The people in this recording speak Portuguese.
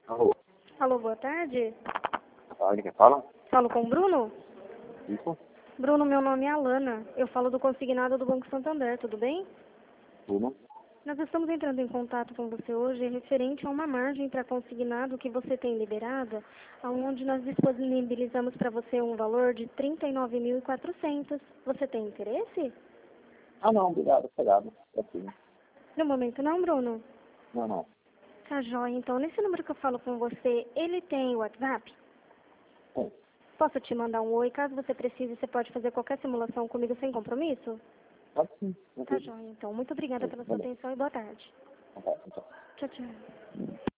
Alô, Alô, boa tarde. tarde, quem fala? Falo com o Bruno? Isso, Bruno, meu nome é Alana. Eu falo do consignado do Banco Santander, tudo bem? tudo. Nós estamos entrando em contato com você hoje referente a uma margem para consignado que você tem liberada, onde nós disponibilizamos para você um valor de 39.400. Você tem interesse? Ah, não, obrigado, obrigado. É assim. No momento não, Bruno? Não, não. Tá joia. Então, nesse número que eu falo com você, ele tem WhatsApp? Tem. Posso te mandar um oi? Caso você precise, você pode fazer qualquer simulação comigo sem compromisso? Pode sim. Tá joia. Então, muito obrigada pela sua Valeu. atenção e boa tarde. Tá, tá. Tchau, tchau.